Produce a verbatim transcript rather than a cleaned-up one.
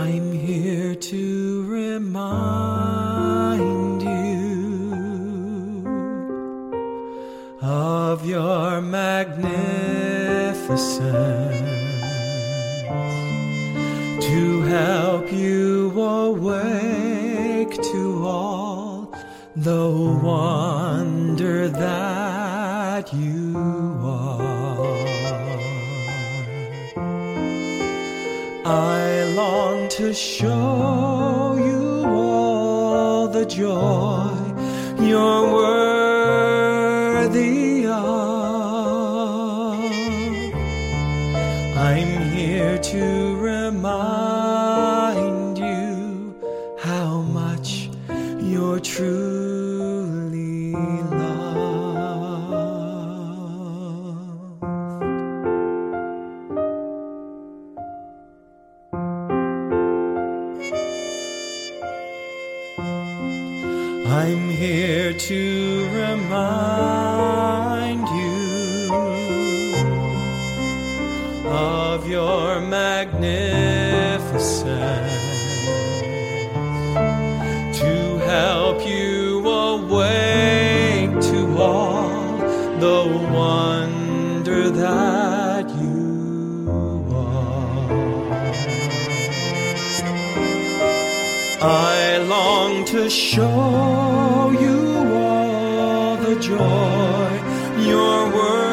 I'm here to remind you of your magnificence, to help you awake to all the wonder that you are. I long to show you all the joy you're worthy of. I'm here to remind you how much you're truly loved. I'm here to remind you of your magnificence, to help you awake to all the wonder that you are. I long to show you all the joy your word